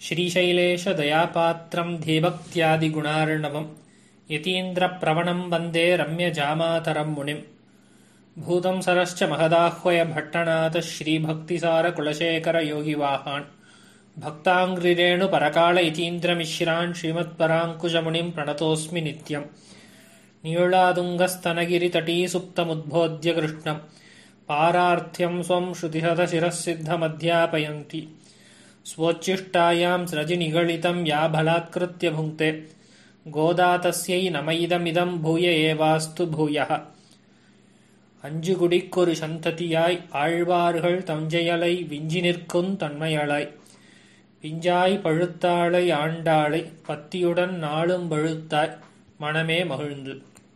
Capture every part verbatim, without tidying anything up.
श्रीशैलेश दयापात्रं धीभक्त्यादिगुणार्णवं यतीन्द्रप्रवणं वन्दे रम्यजामातरं मुनिं भूतं सरश्च महदाह्वय भट्टनाथ श्रीभक्तिसारकुलशेखरयोगिवाहान् भक्ताङ्घ्रिरेणुपरकाल यतीन्द्रमिश्रान् श्रीमत्पराङ्कुशमुनिं प्रणतोऽस्मि नित्यम् नीलादुङ्गस्तनगिरितटीसुप्तमुद्बोध्य कृष्णं पारार्थ्यं स्वं श्रुतिशतशिरःसिद्धमध्यापयन्ति स्वोच्छिष्टायां स्रजिनिगलितं या बलात्कृत्य भुङ्क्ते गोदा तस्यै नमैदमिदं भूय एवास्तु भूयः அஞ்சு குடிக்கொரு சந்ததியாய் ஆழ்வார்கள் தஞ்சையலை விஞ்சி நிற்கும் தன்மையளாய் பிஞ்சாய் பழுத்தாளை ஆண்டாளை பத்தியுடன் நாளும் பழுத்தாய் மனமே மகிழ்ந்து.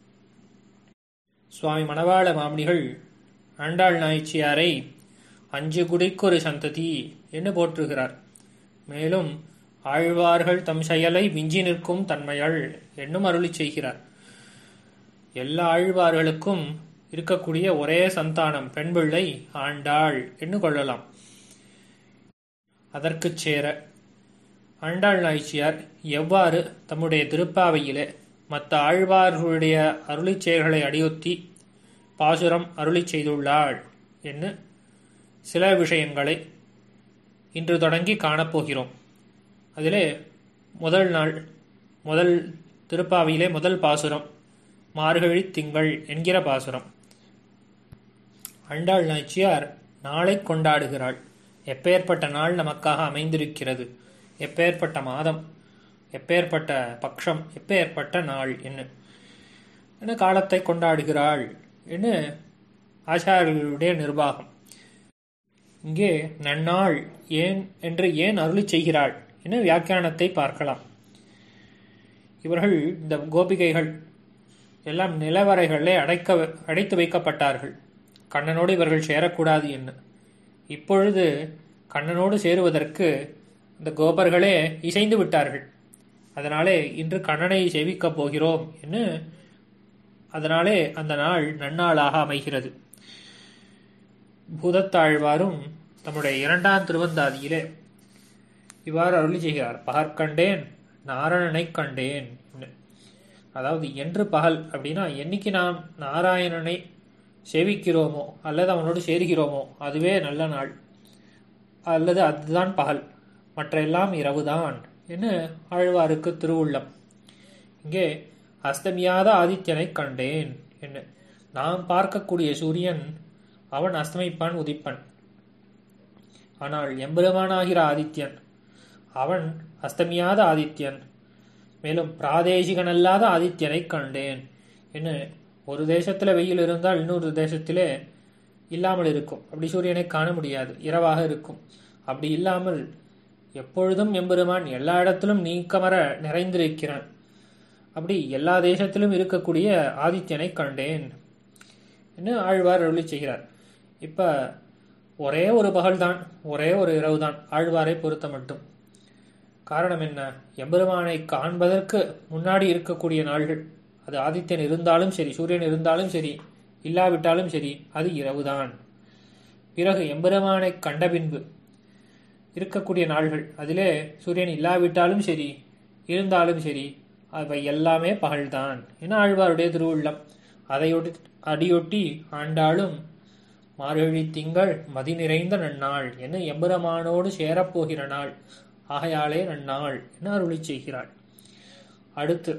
சுவாமி மணவாள மாமுனிகள் ஆண்டாள் நாய்ச்சியாரை அஞ்சு குடிக்கொரு சந்ததி என்று போற்றுகிறார். மேலும் ஆழ்வார்கள் தம் செயலை விஞ்சி நிற்கும் தன்மையாள் என்னும் அருளி செய்கிறார். எல்லா ஆழ்வார்களுக்கும் இருக்கக்கூடிய ஒரே சந்தானம் பெண் பிள்ளை ஆண்டாள் என்று கொள்ளலாம். அதற்குச் சேர ஆண்டாள் நாய்ச்சியார் எவ்வாறு தம்முடைய திருப்பாவையிலே மற்ற ஆழ்வார்களுடைய அருளி செயல்களை அடியொத்தி பாசுரம் அருளி செய்துள்ளாள் என்று சில விஷயங்களை இன்று தொடங்கி காணப்போகிறோம். அதிலே முதல் நாள் முதல் திருப்பாவையிலே முதல் பாசுரம் மார்கழி திங்கள் என்கிற பாசுரம். ஆண்டாள் நாய்ச்சியார் நாளை கொண்டாடுகிறாள். எப்பேற்பட்ட நாள் நமக்காக அமைந்திருக்கிறது, எப்பேற்பட்ட மாதம், எப்பேற்பட்ட பட்சம், எப்பேற்பட்ட நாள் என்ன என்ன காலத்தை கொண்டாடுகிறாள் என்று ஆச்சாரியர்களுடைய நிர்வாகம். இங்கே நன்னாள் ஏன் என்று ஏன் அருளி செய்கிறாள் என வியாக்கியானத்தை பார்க்கலாம். இவர்கள் இந்த கோபிகைகள் எல்லாம் நிலவரைகளே அடைக்க அடைத்து வைக்கப்பட்டார்கள். கண்ணனோடு இவர்கள் சேரக்கூடாது என்று. இப்பொழுது கண்ணனோடு சேருவதற்கு இந்த கோபர்களே இசைந்து விட்டார்கள். அதனாலே இன்று கண்ணனை சேவிக்கப் போகிறோம் என்று அதனாலே அந்த நாள் நன்னாளாக அமைகிறது. பூதத்தாழ்வாரும் தம்முடைய இரண்டாம் திருவந்தாதியிலே இவ்வாறு அருளி செய்கிறார். பகற்கண்டேன் நாரணனை கண்டேன். அதாவது என்று பகல் அப்படின்னா என்னைக்கு நாம் நாராயணனை சேவிக்கிறோமோ அல்லது அவனோடு சேருகிறோமோ அதுவே நல்ல நாள், அல்லது அதுதான் பகல், மற்ற எல்லாம் இரவுதான் என்று ஆழ்வாருக்கு திருவுள்ளம். இங்கே அஸ்தமியாத ஆதித்யனை கண்டேன் என்று நாம் பார்க்கக்கூடிய சூரியன் அவன் அஸ்தமிப்பான், உதிப்பன். ஆனால் எம்பெருமானாகிற ஆதித்யன் அவன் அஸ்தமியாத ஆதித்யன். மேலும் பிராதேசிகனல்லாத ஆதித்யனை கண்டேன் என்று ஒரு தேசத்துல வெயில் இருந்தால் இன்னொரு தேசத்திலே இல்லாமல் இருக்கும். அப்படி சூரியனை காண முடியாது, இரவாக இருக்கும். அப்படி இல்லாமல் எப்பொழுதும் எம்பெருமான் எல்லா இடத்திலும் நீக்கமர நிறைந்திருக்கிறான். அப்படி எல்லா தேசத்திலும் இருக்கக்கூடிய ஆதித்யனை கண்டேன் என்று ஆழ்வார் அருளி செய்கிறார். இப்ப ஒரே ஒரு பகல்தான், ஒரே ஒரு இரவுதான் ஆழ்வாரை பொறுத்த மட்டும். காரணம் என்ன? எம்பெருமானை காண்பதற்கு முன்னாடி இருக்கக்கூடிய நாள்கள், அது ஆதித்யன் இருந்தாலும் சரி, சூரியன் இருந்தாலும் சரி, இல்லாவிட்டாலும் சரி, அது இரவுதான். பிறகு எம்பெருமானை கண்ட பின்பு இருக்கக்கூடிய நாள்கள், அதிலே சூரியன் இல்லாவிட்டாலும் சரி, இருந்தாலும் சரி, அவை எல்லாமே பகல்தான் என ஆழ்வாருடைய திருவுள்ளம். அதையொட்டி அடியொட்டி ஆண்டாளும் மார்கழி திங்கள் மதி நிறைந்த நன்னாள் என எம்பெருமானோடு சேரப்போகிற நாள், ஆகையாலே நன்னாள் என அருளி செய்கிறாள். அடுத்து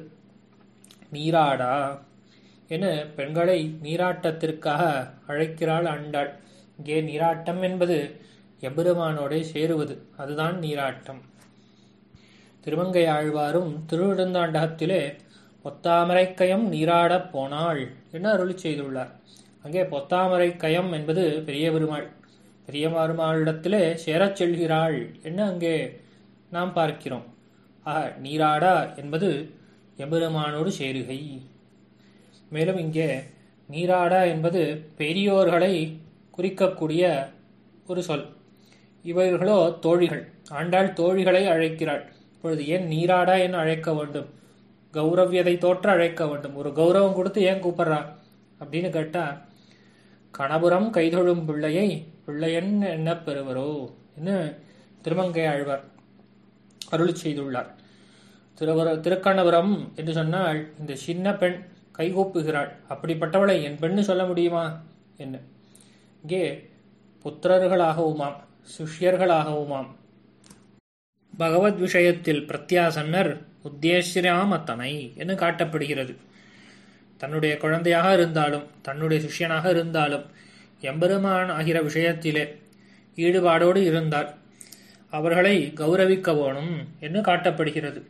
நீராடா என பெண்களை நீராட்டத்திற்காக அழைக்கிறாள் ஆண்டாள். இங்கே நீராட்டம் என்பது எம்பெருமானோட சேருவது, அதுதான் நீராட்டம். திருமங்கை ஆழ்வாரும் திருவிழுந்தாண்டகத்திலே பொத்தாமரை கயம் நீராடப் போனாள் என அருளி செய்துள்ளார். அங்கே பொத்தாமரை கயம் என்பது பெரிய பெருமாள், பெரிய பெருமாளிடத்திலே சேரச் செல்கிறாள் என்று அங்கே நாம் பார்க்கிறோம். ஆக நீராடா என்பது எம்பெருமானோடு சேருகை. மேலும் இங்கே நீராடா என்பது பெரியோர்களை குறிக்கக்கூடிய ஒரு சொல். இவர்களோ தோழிகள். ஆண்டாள் தோழிகளை அழைக்கிறாள். இப்பொழுது ஏன் நீராடா என்று அழைக்க வேண்டும்? கௌரவியதை தோற்ற அழைக்க வேண்டும். ஒரு கௌரவம் கொடுத்து ஏன் கூப்பிடுறா அப்படின்னு கேட்டா, கணபுரம் கைதொழும் பிள்ளையை பிள்ளையன் என்ன பெறுவரோ என்று திருமங்கை ஆழ்வார் அருளி செய்துள்ளார். திருவர திருக்கண்ணபுரம் என்று சொன்னால் இந்த சின்ன பெண் கைகூப்புகிறாள். அப்படிப்பட்டவளை என் பெண்ணு சொல்ல முடியுமா என்ன? இங்கே புத்திரர்களாகவுமாம் சிஷ்யர்களாகவுமாம் பகவத் விஷயத்தில் பிரத்யாசன்னர் உத்தேசிராம் அத்தனை என்று காட்டப்படுகிறது. தன்னுடைய குழந்தையாக இருந்தாலும் தன்னுடைய சிஷ்யனாக இருந்தாலும் எம்பெருமான் ஆகிற விஷயத்திலே ஈடுபாடோடு இருந்தால் அவர்களை கௌரவிக்க வேணும் என்று காட்டப்படுகிறது.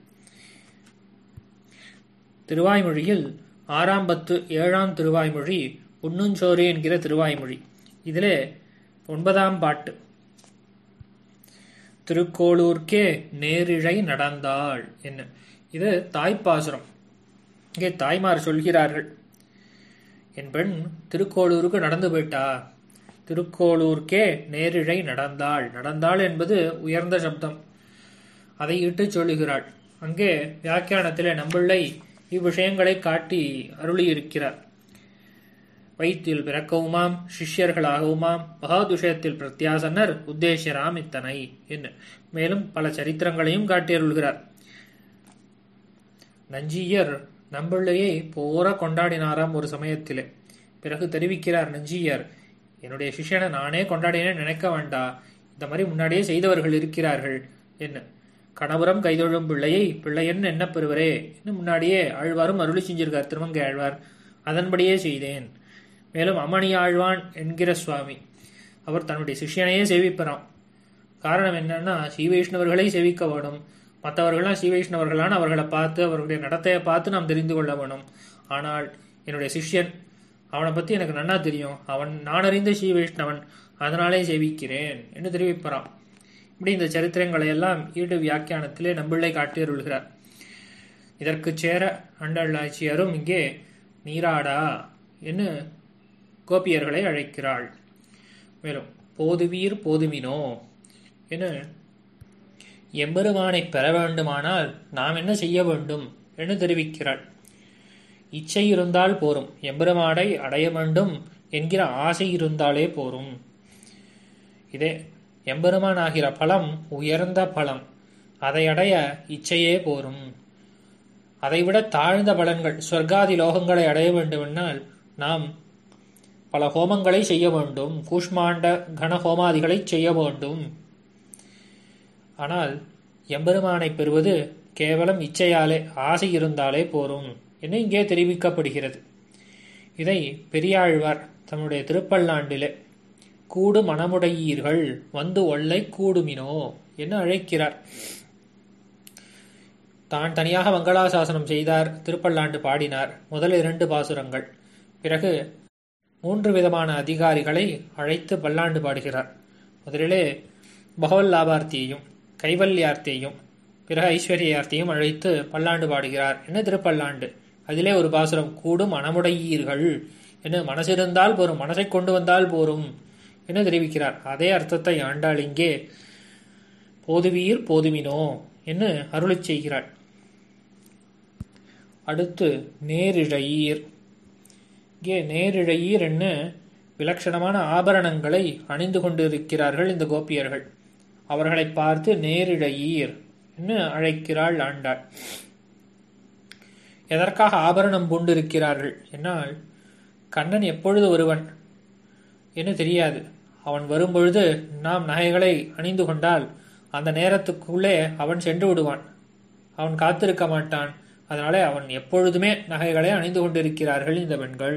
திருவாய்மொழியில் ஆறாம் பத்து ஏழாம் திருவாய்மொழி உண்ணுஞ்சோறு என்கிற திருவாய்மொழி. இதிலே ஒன்பதாம் பாட்டு. திருக்கோளூர்க்கே நேரிழை நடந்தாள் என்ன? இது தாய்ப்பாசுரம். இங்கே தாய்மார் சொல்கிறார்கள், என் பெண் திருக்கோளூருக்கு நடந்து போயிட்டா. திருக்கோளூர்க்கே நேரிழை நடந்தாள். நடந்தாள் என்பது உயர்ந்த சப்தம், அதை இட்டு சொல்லுகிறாள். அங்கே வியாக்கியானத்திலே நம்பிள்ளை இவ்விஷயங்களை காட்டி அருளி இருக்கிறார். வயிற்றில் பிறக்கவுமாம் சிஷ்யர்களாகவுமாம் பகவத்விஷயத்தில் பிரத்யாசன்னர் உத்தேசியராம் இத்தனை என்ன. மேலும் பல சரித்திரங்களையும் காட்டி அருள்கிறார். நஞ்சியர் நம்பிள்ளையை போர கொண்டாடினாராம் ஒரு சமயத்திலே. பிறகு தெரிவிக்கிறார் நஞ்சியர், என்னுடைய சிஷ்யனை நானே கொண்டாடினேன் நினைக்க வேண்டா, இந்த மாதிரி முன்னாடியே செய்தவர்கள் இருக்கிறார்கள் என்ன. கணபுரம் கைதொழும் பிள்ளையை பிள்ளையன் என்ன பெறுவரே என்று முன்னாடியே ஆழ்வாரும் அருளி செஞ்சிருக்கார் திருமங்கை ஆழ்வார். அதன்படியே செய்தேன். மேலும் அம்மணி ஆழ்வான் என்கிற சுவாமி அவர் தன்னுடைய சிஷ்யனையே சேவிப்பறான். காரணம் என்னன்னா, ஸ்ரீ வைஷ்ணவர்களை சேவிக்க வேணும். மற்றவர்கள்லாம் ஸ்ரீ வைஷ்ணவர்களான அவர்களை பார்த்து அவர்களுடைய நடத்தையை பார்த்து நாம் தெரிந்து கொள்ள வேணும். ஆனால் என்னுடைய சிஷ்யன், அவனை பற்றி எனக்கு நன்னா தெரியும், அவன் நான் அறிந்த ஸ்ரீ வைஷ்ணவன், அதனாலே சேவிக்கிறேன் என்று தெரிவிப்பறான். இப்படி இந்த சரித்திரங்களை எல்லாம் ஈடு வியாக்கியானத்திலே நம்பிள்ளை காட்டி அருள்கிறார். இதற்கு சேர அண்டல்லாட்சியரும் இங்கே நீராடா என்று கோபியர்களை அழைக்கிறாள். மேலும் போதுவீர் போதுமினோ என எம்பெருமானை பெற வேண்டுமானால் நாம் என்ன செய்ய வேண்டும் என்று தெரிவிக்கிறாள். இச்சை இருந்தால் போரும், எம்பெருமானை அடைய வேண்டும் என்கிற ஆசை இருந்தாலே போரும். இதே எம்பெருமான் ஆகிற பலம் உயர்ந்த பலம், அதை அடைய இச்சையே போரும். அதைவிட தாழ்ந்த பலன்கள் ஸ்வர்காதி லோகங்களை அடைய வேண்டுமென்றால் நாம் பல ஹோமங்களை செய்ய வேண்டும், கூஷ்மாண்ட கன ஹோமாதிகளை செய்ய வேண்டும். ஆனால் எம்பெருமானை பெறுவது கேவலம் இச்சையாலே, ஆசை இருந்தாலே போரும் என்று இங்கே தெரிவிக்கப்படுகிறது. இதை பெரியாழ்வார் தன்னுடைய திருப்பல்லாண்டிலே கூடு மனமுடையீர்கள் வந்து ஒல்லை கூடுமினோ என்று அழைக்கிறார். தான் தனியாக மங்களாசாசனம் செய்தார், திருப்பல்லாண்டு பாடினார், முதல் இரண்டு பாசுரங்கள். பிறகு மூன்று விதமான அதிகாரிகளை அழைத்து பல்லாண்டு பாடுகிறார். முதலிலே பகவல் லாபார்த்தியையும் கைவல்யார்த்தியையும் பிறகு ஐஸ்வர்யார்த்தியும் அழைத்து பல்லாண்டு பாடுகிறார் என்ன திருப்பல்லாண்டு. அதிலே ஒரு பாசுரம் கூடும் மனமுடையீர்கள் என்று, மனசிருந்தால் போரும், மனசை கொண்டு வந்தால் போரும் என்று தெரிவிக்கிறார். அதே அர்த்தத்தை ஆண்டாள் இங்கே போதுவீர் போதுமினோ என்று அருளிச் செய்கிறாள். அடுத்து நேரிழையீர். இங்கே நேரிழையீர் என்ன விலட்சணமான ஆபரணங்களை அணிந்து கொண்டிருக்கிறார்கள் இந்த கோபியர்கள். அவர்களை பார்த்து நேரிழையீர் என்று அழைக்கிறாள் ஆண்டாள். எதற்காக ஆபரணம் பூண்டிருக்கிறார்கள் என்னால், கண்ணன் எப்பொழுது வருவன் என்று தெரியாது. அவன் வரும்பொழுது நாம் நகைகளை அணிந்து கொண்டால் அந்த நேரத்துக்குள்ளே அவன் சென்று விடுவான், அவன் காத்திருக்க மாட்டான். அதனாலே அவன் எப்பொழுதுமே நகைகளை அணிந்து கொண்டிருக்கிறார்கள் இந்த பெண்கள்.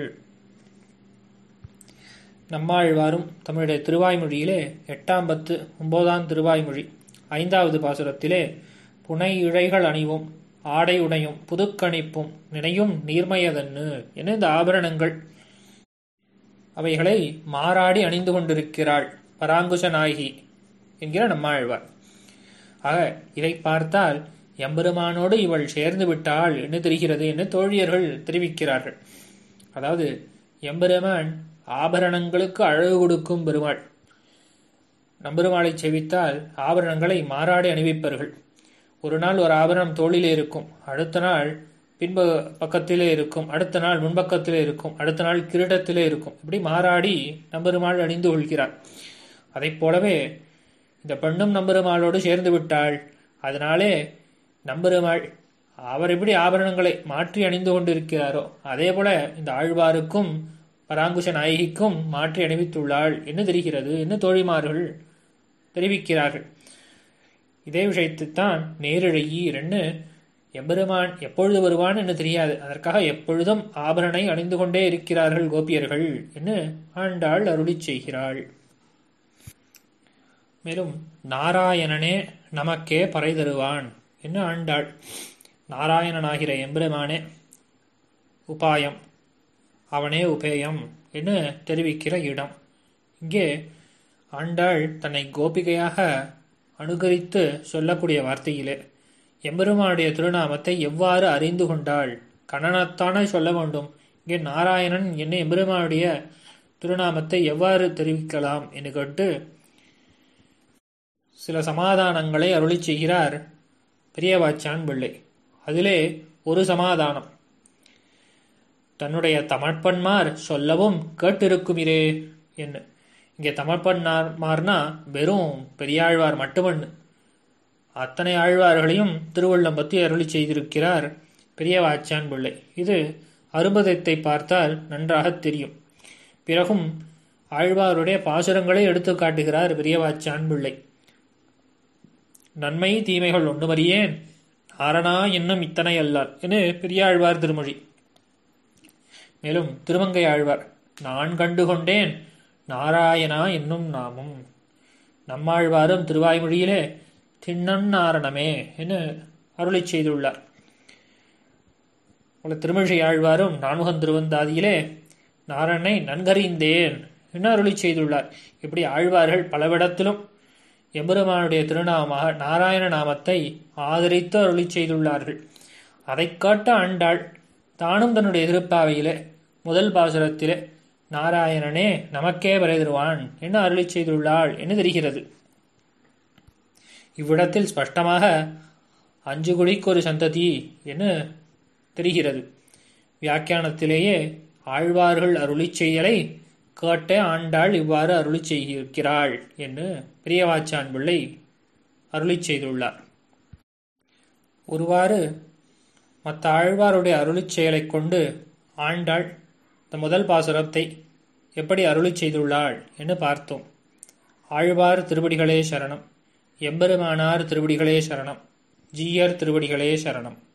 நம்மாழ்வாரும் தம்முடைய திருவாய்மொழியிலே எட்டாம் பத்து ஒன்பதாம் திருவாய்மொழி ஐந்தாவது பாசுரத்திலே புனை இழைகள் அணிவும் ஆடை உடையும் புதுக்கணிப்பும் நினையும் நீர்மையதன்னு என இந்த ஆபரணங்கள் அவைகளை மாறாடி அணிந்து கொண்டிருக்கிறாள் பராங்குஷ நாயகி என்கிற நம்மாழ்வார். ஆக இதை பார்த்தால் எம்பெருமானோடு இவள் சேர்ந்து விட்டாள் என்று தெரிகிறது என்று தோழியர்கள் தெரிவிக்கிறார்கள். அதாவது எம்பெருமான் ஆபரணங்களுக்கு அழகு கொடுக்கும் பெருமாள். நம்பெருமாளை செவித்தால் ஆபரணங்களை மாறாடி அணிவிப்பார்கள். ஒரு நாள் ஒரு ஆபரணம் தோளிலே இருக்கும், அடுத்த நாள் பின்ப பக்கத்திலே இருக்கும், அடுத்த நாள் முன்பக்கத்திலே இருக்கும், அடுத்த நாள் கிரீடத்திலே இருக்கும். இப்படி மாறாடி நம்பெருமாள் அணிந்து கொள்கிறார். அதை போலவே இந்த பெண்ணும் நம்பெருமாளோடு சேர்ந்து விட்டாள். அதனாலே நம்பெருமாள் அவர் எப்படி ஆபரணங்களை மாற்றி அணிந்து கொண்டிருக்கிறாரோ அதே போல இந்த ஆழ்வாருக்கும் பராங்குஷ நாயகிக்கும் மாற்றி அணிவித்துள்ளாள் என்று தெரிகிறது என்று தோழிமார்கள் தெரிவிக்கிறார்கள். இதே விஷயத்தைத்தான் நேரிழையீர் என்று எம்பெருமான் எப்பொழுது வருவான் என்று தெரியாது, அதற்காக எப்பொழுதும் ஆபரணை அணிந்து கொண்டே இருக்கிறார்கள் கோபியர்கள் என்று ஆண்டாள் அருளிச் செய்கிறாள். மேலும் நாராயணனே நமக்கே பறை தருவான் என்று ஆண்டாள். நாராயணனாகிற எம்பெருமானே உபாயம், அவனே உபேயம் என்று தெரிவிக்கிற இடம். இங்கே ஆண்டாள் தன்னை கோபிகையாக அனுகரித்து சொல்லக்கூடிய வார்த்தையிலே எம்பெருமானுடைய திருநாமத்தை எவ்வாறு அறிந்து கொண்டாள்? கண்ணனத்தானே சொல்ல வேண்டும். இங்கே நாராயணன் என்ன எம்பெருமானுடைய திருநாமத்தை எவ்வாறு தெரிவிக்கலாம் என்று கேட்டு சில சமாதானங்களை அருளி செய்கிறார் பெரியவாச்சான் பிள்ளை. அதிலே ஒரு சமாதானம், தன்னுடைய தமிழ்ப்பன்மார் சொல்லவும் கேட்டிருக்குமிரே என்ன. இங்கே தமிழ்ப்பன்மார்னா வெறும் பெரியாழ்வார் மட்டுமன்னு, அத்தனை ஆழ்வார்களையும் திருவள்ளம் பற்றி அருளி செய்திருக்கிறார் பெரியவாச்சான் பிள்ளை. இது அரும்பதத்தை பார்த்தால் நன்றாக தெரியும். பிறகும் ஆழ்வாருடைய பாசுரங்களை எடுத்து காட்டுகிறார் பெரியவாச்சான் பிள்ளை. நன்மை தீமைகள் ஒன்றுமறியேன் நாரணா என்னும் இத்தனை அல்லார் என பெரியாழ்வார் திருமொழி. மேலும் திருமங்கை ஆழ்வார் நான் கண்டுகொண்டேன் நாராயணா என்னும் நாமும். நம்மாழ்வாரும் திருவாய்மொழியிலே திண்ணன் நாரணமே என அருளி செய்துள்ளார். திருமிழை ஆழ்வாரும் நான்முகன் திருவந்தாதியிலே நாரணனை நன்கறிந்தேன் என அருளி செய்துள்ளார். இப்படி ஆழ்வார்கள் பலவிடத்திலும் எம்பெருமானுடைய திருநாமமாக நாராயண நாமத்தை ஆதரித்து அருளி செய்துள்ளார்கள். அதை காட்ட ஆண்டாள் தானும் தன்னுடைய திருப்பாவையிலே முதல் பாசுரத்திலே நாராயணனே நமக்கே பறை தருவான் என்று அருளி செய்துள்ளாள் என்று தெரிகிறது. இவ்விடத்தில் ஸ்பஷ்டமாக அஞ்சு குடிக்கு ஒரு சந்ததி என்று தெரிகிறது. வியாக்கியானத்திலேயே ஆழ்வார்கள் அருளி செய்யலை கேட்ட ஆண்டாள் இவ்வாறு அருளி செய்கிறாள் என்று பெரியவாச்சான் பிள்ளை அருளி செய்துள்ளார். ஒருவாறு மற்ற ஆழ்வாருடைய அருளி செயலை கொண்டு ஆண்டாள் இந்த முதல் பாசுரத்தை எப்படி அருளி செய்துள்ளாள் என்று பார்த்தோம். ஆழ்வார் திருவடிகளே சரணம், எம்பெருமானார் திருவடிகளே சரணம், ஜீயர் திருவடிகளே சரணம்.